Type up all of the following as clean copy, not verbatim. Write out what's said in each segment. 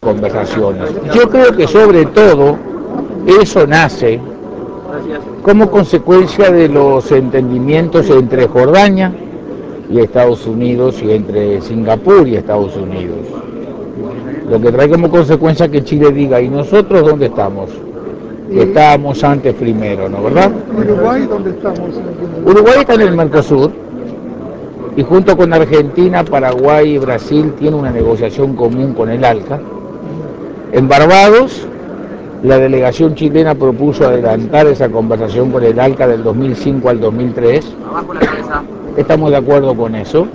conversaciones. Yo creo que sobre todo eso nace como consecuencia de los entendimientos entre Jordania y Estados Unidos y entre Singapur y Estados Unidos. Lo que trae como consecuencia que Chile diga, ¿y nosotros dónde estamos? Que estábamos antes primero, ¿no verdad? Uruguay, ¿dónde estamos? Uruguay está en el Mercosur y junto con Argentina, Paraguay y Brasil tiene una negociación común con el ALCA. En Barbados, la delegación chilena propuso adelantar esa conversación con el ALCA del 2005 al 2003. Estamos de acuerdo con eso.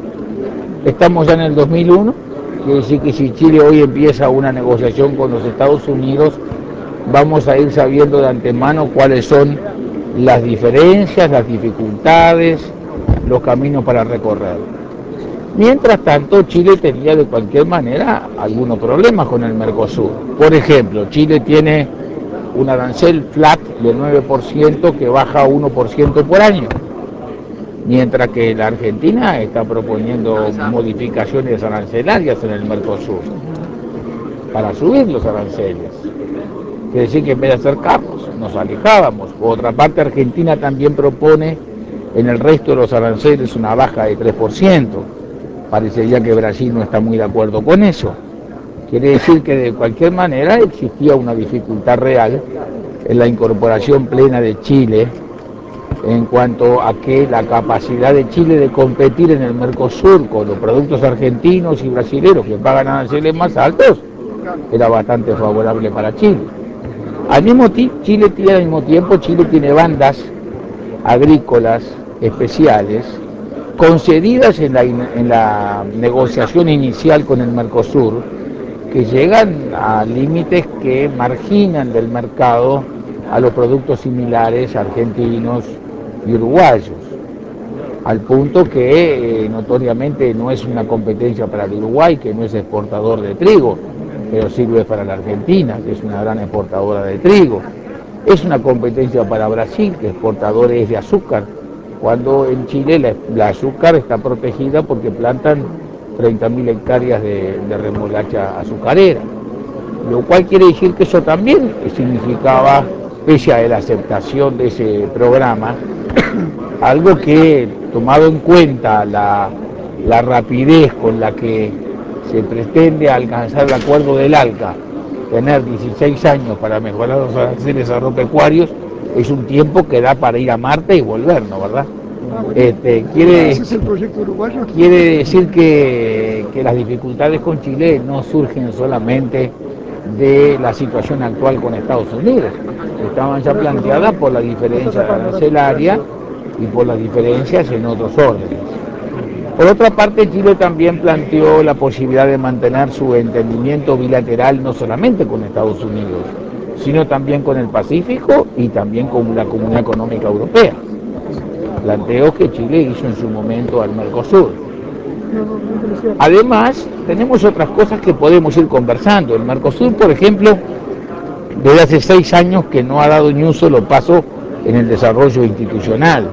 Estamos ya en el 2001. Quiere decir que si Chile hoy empieza una negociación con los Estados Unidos, vamos a ir sabiendo de antemano cuáles son las diferencias, las dificultades, los caminos para recorrer. Mientras tanto, Chile tenía de cualquier manera algunos problemas con el Mercosur. Por ejemplo, Chile tiene un arancel flat del 9% que baja 1% por año, mientras que la Argentina está proponiendo modificaciones arancelarias en el Mercosur para subir los aranceles. Quiere decir que en vez de acercarnos, nos alejábamos. Por otra parte, Argentina también propone en el resto de los aranceles una baja de 3%. Parecería que Brasil no está muy de acuerdo con eso. Quiere decir que de cualquier manera existía una dificultad real en la incorporación plena de Chile en cuanto a que la capacidad de Chile de competir en el Mercosur con los productos argentinos y brasileños que pagan aranceles más altos era bastante favorable para Chile. Al mismo tiempo, Chile tiene bandas agrícolas especiales concedidas en la negociación inicial con el Mercosur, que llegan a límites que marginan del mercado a los productos similares argentinos y uruguayos, al punto que notoriamente no es una competencia para el Uruguay, que no es exportador de trigo, pero sirve para la Argentina, que es una gran exportadora de trigo. Es una competencia para Brasil, que exportador es de azúcar, cuando en Chile la azúcar está protegida porque plantan 30.000 hectáreas de remolacha azucarera, lo cual quiere decir que eso también significaba, pese a la aceptación de ese programa, algo que, tomado en cuenta la rapidez con la que se pretende alcanzar el acuerdo del ALCA, tener 16 años para mejorar los aranceles agropecuarios, es un tiempo que da para ir a Marte y volver, ¿no verdad? ¿Ese es el proyecto uruguayo? Quiere decir que las dificultades con Chile no surgen solamente de la situación actual con Estados Unidos, estaban ya planteadas por la diferencia arancelaria y por las diferencias en otros órdenes. Por otra parte, Chile también planteó la posibilidad de mantener su entendimiento bilateral no solamente con Estados Unidos, sino también con el Pacífico y también con la Comunidad Económica Europea. Planteos que Chile hizo en su momento al Mercosur. Además, tenemos otras cosas que podemos ir conversando. El Mercosur, por ejemplo, desde hace 6 años que no ha dado ni un solo paso en el desarrollo institucional.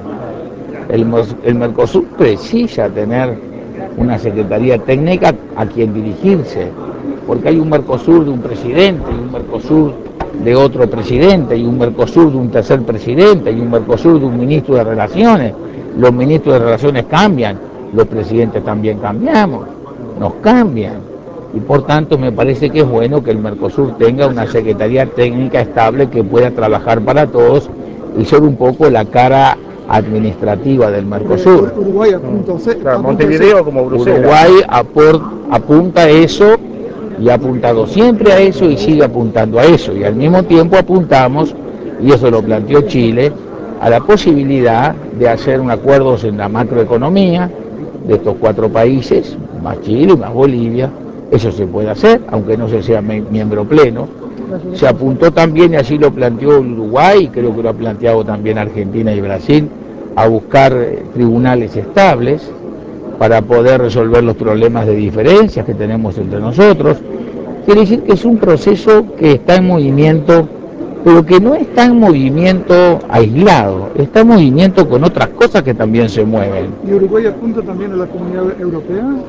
El Mercosur precisa tener una secretaría técnica a quien dirigirse, porque hay un Mercosur de un presidente, y un Mercosur de otro presidente, y un Mercosur de un tercer presidente, y un Mercosur de un ministro de Relaciones. Los ministros de Relaciones cambian, los presidentes también cambiamos, nos cambian. Y por tanto me parece que es bueno que el Mercosur tenga una secretaría técnica estable que pueda trabajar para todos y ser un poco la cara administrativa del Mercosur. Uruguay apunta, claro, Montevideo como Bruselas. Uruguay apunta a eso y ha apuntado siempre a eso y sigue apuntando a eso. Y al mismo tiempo apuntamos, y eso lo planteó Chile, a la posibilidad de hacer un acuerdo en la macroeconomía de estos 4 países, más Chile, más Bolivia. Eso se puede hacer, aunque no se sea miembro pleno. Se apuntó también, y así lo planteó Uruguay, y creo que lo ha planteado también Argentina y Brasil, a buscar tribunales estables para poder resolver los problemas de diferencias que tenemos entre nosotros. Quiere decir que es un proceso que está en movimiento, pero que no está en movimiento aislado, está en movimiento con otras cosas que también se mueven. ¿Y Uruguay apunta también a la Comunidad Europea?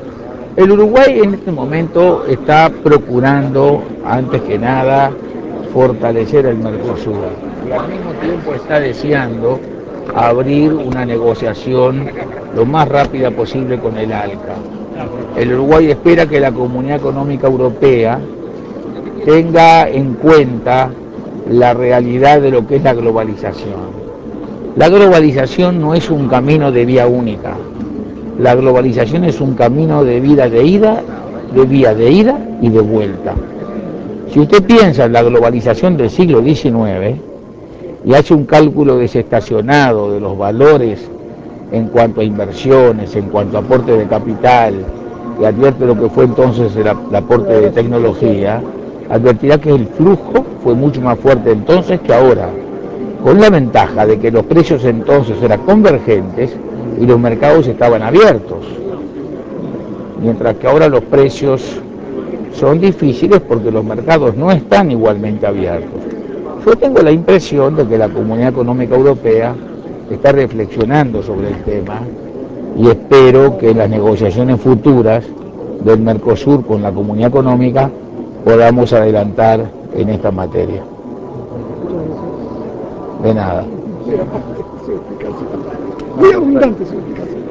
El Uruguay en este momento está procurando, antes que nada, fortalecer el Mercosur y al mismo tiempo está deseando abrir una negociación lo más rápida posible con el ALCA. El Uruguay espera que la Comunidad Económica Europea tenga en cuenta la realidad de lo que es la globalización. La globalización no es un camino de vía única. La globalización es un camino de vía de ida y de vuelta. Si usted piensa en la globalización del siglo XIX y hace un cálculo desestacionado de los valores en cuanto a inversiones, en cuanto a aporte de capital, y advierte lo que fue entonces el aporte de tecnología, advertirá que el flujo fue mucho más fuerte entonces que ahora, con la ventaja de que los precios entonces eran convergentes y los mercados estaban abiertos, mientras que ahora los precios son difíciles porque los mercados no están igualmente abiertos. Yo tengo la impresión de que la Comunidad Económica Europea está reflexionando sobre el tema y espero que en las negociaciones futuras del Mercosur con la Comunidad Económica podamos adelantar en esta materia. De nada. Muy abundante su explicación.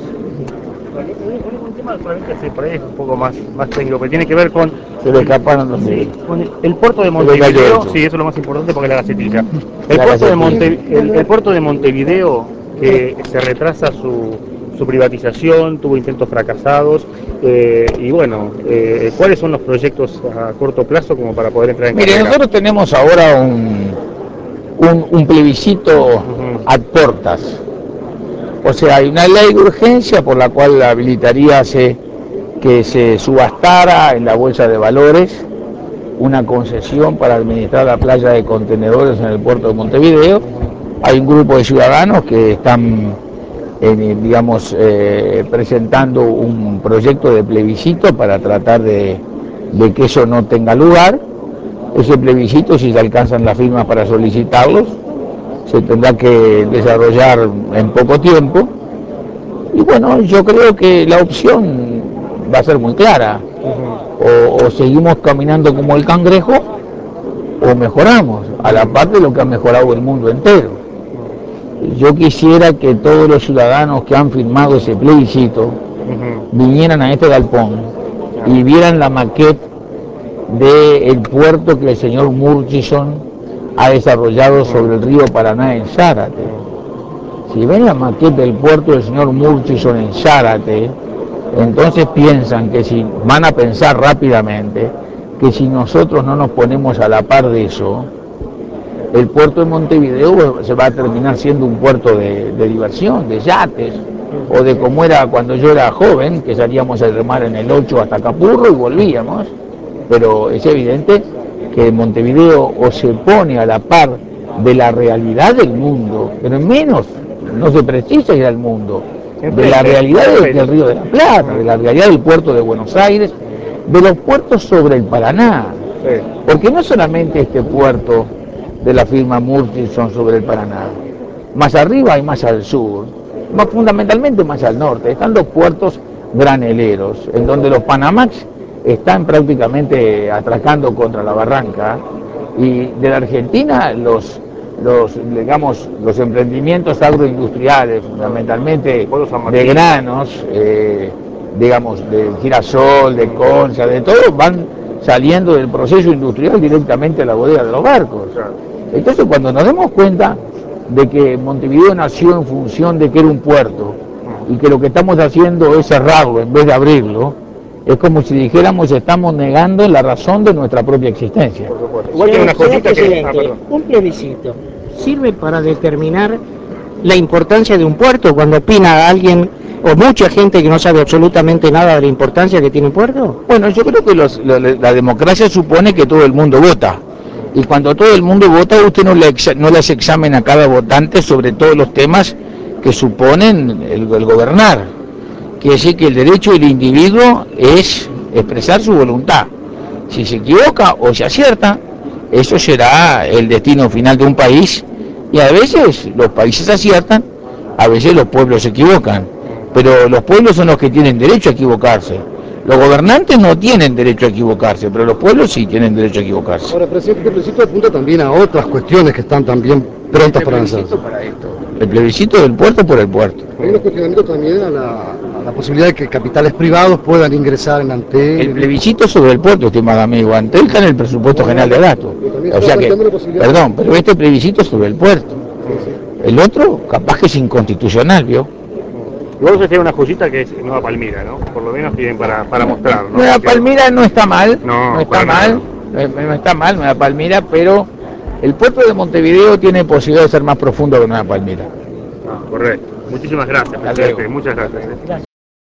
Un tema solamente por ahí es un poco más técnico, pero tiene que ver con... Se le escaparon los dedos. Con el puerto de Montevideo, sí, eso es lo más importante porque es la gacetilla. El puerto de Montevideo, que se retrasa su privatización, tuvo intentos fracasados, y bueno, ¿cuáles son los proyectos a corto plazo como para poder entrar en Mire, carrera? nosotros tenemos ahora un plebiscito ad portas. O sea, hay una ley de urgencia por la cual habilitaría que se subastara en la bolsa de valores una concesión para administrar la playa de contenedores en el puerto de Montevideo. Hay un grupo de ciudadanos que están, presentando un proyecto de plebiscito para tratar de que eso no tenga lugar. Ese plebiscito, si se alcanzan las firmas para solicitarlos, se tendrá que desarrollar en poco tiempo. Y bueno, yo creo que la opción va a ser muy clara. O seguimos caminando como el cangrejo o mejoramos, a la par de lo que ha mejorado el mundo entero. Yo quisiera que todos los ciudadanos que han firmado ese plebiscito vinieran a este galpón y vieran la maqueta del puerto que el señor Murchison ha desarrollado sobre el río Paraná en Zárate. Si ven la maqueta del puerto del señor Murchison en Zárate, entonces van a pensar rápidamente que si nosotros no nos ponemos a la par de eso, el puerto de Montevideo se va a terminar siendo un puerto de diversión, de yates, o de como era cuando yo era joven, que salíamos a remar en el 8 hasta Capurro y volvíamos. Pero es evidente que Montevideo o se pone a la par de la realidad del mundo, pero menos no se precisa ir al mundo, de la realidad del Río de la Plata, de la realidad del puerto de Buenos Aires, de los puertos sobre el Paraná, porque no solamente este puerto de la firma Murchison sobre el Paraná, más arriba y más al sur, más fundamentalmente más al norte, están los puertos graneleros, en donde los Panamax están prácticamente atracando contra la barranca, y de la Argentina los emprendimientos agroindustriales, fundamentalmente de granos, de girasol, de concha, de todo, van saliendo del proceso industrial directamente a la bodega de los barcos. Entonces, cuando nos demos cuenta de que Montevideo nació en función de que era un puerto y que lo que estamos haciendo es cerrarlo en vez de abrirlo, es como si dijéramos estamos negando la razón de nuestra propia existencia. Igual que una cosita un plebiscito sirve para determinar la importancia de un puerto cuando opina alguien o mucha gente que no sabe absolutamente nada de la importancia que tiene un puerto. Bueno, yo creo que la democracia supone que todo el mundo vota. Y cuando todo el mundo vota, usted no le hace examen a cada votante sobre todos los temas que suponen el gobernar. Quiere decir que el derecho del individuo es expresar su voluntad. Si se equivoca o se acierta, eso será el destino final de un país, y a veces los países aciertan, a veces los pueblos se equivocan, pero los pueblos son los que tienen derecho a equivocarse. Los gobernantes no tienen derecho a equivocarse, pero los pueblos sí tienen derecho a equivocarse. Ahora, presidente, el plebiscito apunta también a otras cuestiones que están también prontas para lanzarse. El plebiscito del puerto por el puerto. Hay unos cuestionamientos también a la posibilidad de que capitales privados puedan ingresar en Antel. El plebiscito sobre el puerto, estimado amigo, Antel está en el presupuesto general de gasto. O sea que, perdón, pero este plebiscito es sobre el puerto. El otro, capaz que es inconstitucional, ¿vio? Luego se tiene una joyita que es Nueva Palmira, ¿no? Por lo menos tienen para mostrar, ¿no? Nueva Palmira no está mal, No está mal, no está mal Nueva Palmira, pero el puerto de Montevideo tiene posibilidad de ser más profundo que Nueva Palmira. Correcto. Muchísimas gracias, presidente. Muchas gracias.